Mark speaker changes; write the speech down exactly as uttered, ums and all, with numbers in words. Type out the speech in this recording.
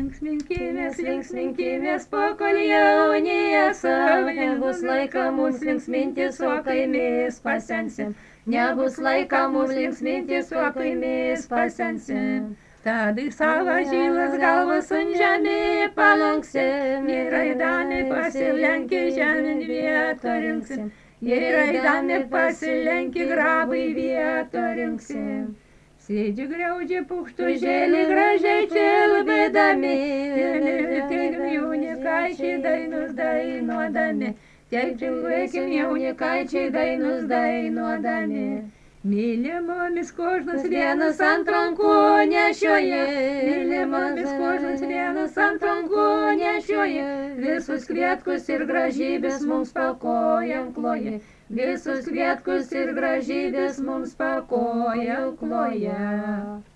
Speaker 1: Linksminkimės, linksminkimės, pakol jaunėje savo, nebus laika mums linksmintis, o kai mes pasensim. Nebus laika mums linksmintis, o kai mes pasensim. Tada į savo žilas galvas ant žemė palanksim, ir raidami pasilenkę žemėn vietą rinksim. Ir raidami pasilenkę grabai vietą rinksim. Sėdži griaudžia pukštužėlį gražiai čiulbėdami, ir jaunikaičiai dainus dainuodami, taip čiulbėkim jaunikaičiai dainus dainuodami. Mylimomis kožnas vienas ant rankų nešioja, mylimomis kožnas vienas ant rankų nešioja, visus kvietkus ir gražybės mums pakojam kloja. Visus kvietkus ir gražybės mums pakojam kloja.